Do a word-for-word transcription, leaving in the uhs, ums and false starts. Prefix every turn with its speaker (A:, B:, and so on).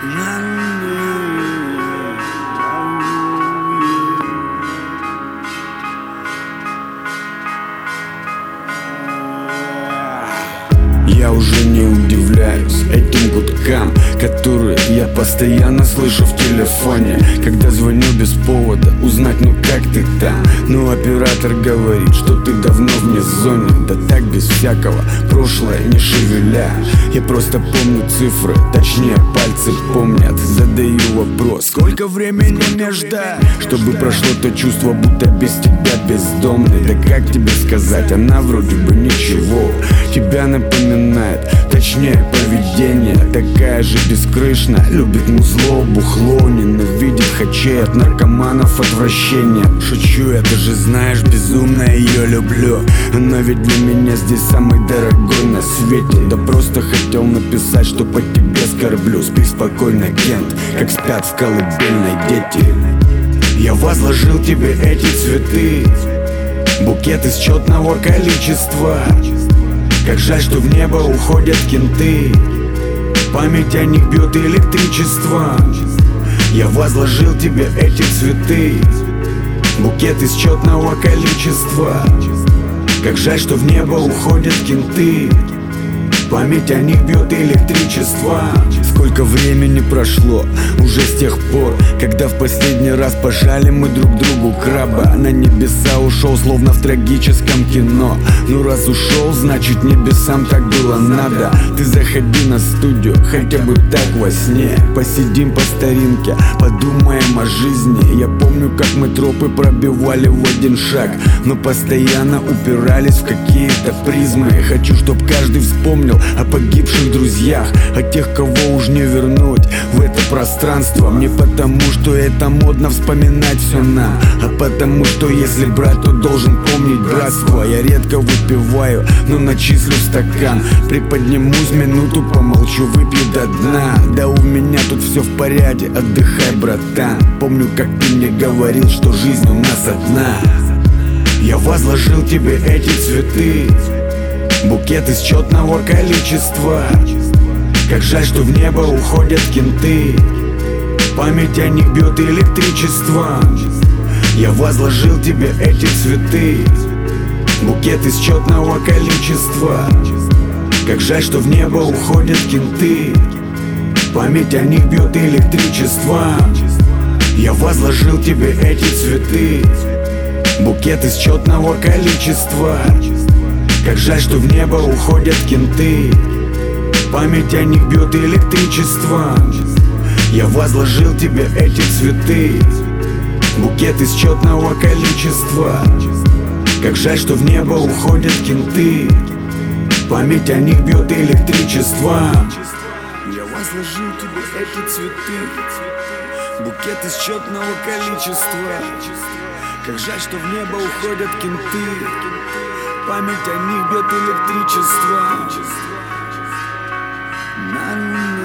A: Я уже не удивляюсь этим гудкам, которые я постоянно слышу в телефоне, когда звоню без повода узнать, ну как ты там. Но оператор говорит, что ты давно вне зоны. Да так без всякого, прошлое не шевеля. Я просто помню цифры, точнее пальцы помнят. Задаю вопрос, сколько времени мне ждать, чтобы прошло то чувство, будто без тебя бездомный. Да как тебе сказать, она вроде бы ничего тебя напоминает, точнее поведение такая же бескрышная. Любит музло, бухло, ненавидит хачей, от наркоманов отвращение. Шучу, я, ты же знаешь, безумно ее люблю. Она ведь для меня здесь самый дорогой на свете. Да просто хотел написать, что по тебе скорблю. Спи спокойно, Кент, как спят в колыбельной дети. Я возложил тебе эти цветы, букет из четного количества. Как жаль, что в небо уходят кенты, память о них бьет электричество. Я возложил тебе эти цветы, букет из четного количества. Как жаль, что в небо уходят кенты, память о них бьет электричество. Сколько времени прошло уже с тех пор, когда в последний раз пожали мы друг другу краба. На небеса ушел, словно в трагическом кино. Ну раз ушел, значит небесам так было надо. Ты заходи на студию, хотя бы так во сне. Посидим по старинке, подумаем о жизни. Я помню, как мы тропы пробивали в один шаг, но постоянно упирались в какие-то призмы. Хочу, чтоб каждый вспомнил о погибших друзьях, о тех, кого уж не вернуть в это пространство. Мне потому, что это модно вспоминать все нам, а потому, что если брать, то должен помнить братство. Я редко выпиваю, но начислю стакан, приподнимусь минуту, помолчу, выпью до дна. Да у меня тут все в порядке, отдыхай, братан. Помню, как ты мне говорил, что жизнь у нас одна. Я возложил тебе эти цветы, букет из четного количества. Как жаль, что в небо уходят кенты, память о них бьет электричество. Я возложил тебе эти цветы, букет из четного количества. Как жаль, что в небо уходят кенты, память о них бьет электричество. Я возложил тебе эти цветы, букет из четного количества. Как жаль, что в небо уходят кенты, память о них бьет электричество. Я возложил тебе эти цветы, букет из четного количества. Как жаль, что в небо уходят кенты, память о них бьет электричество. Я возложил тебе эти цветы, букет из четного количества. Как жаль, что в небо уходят кенты, память о них бьет электричество.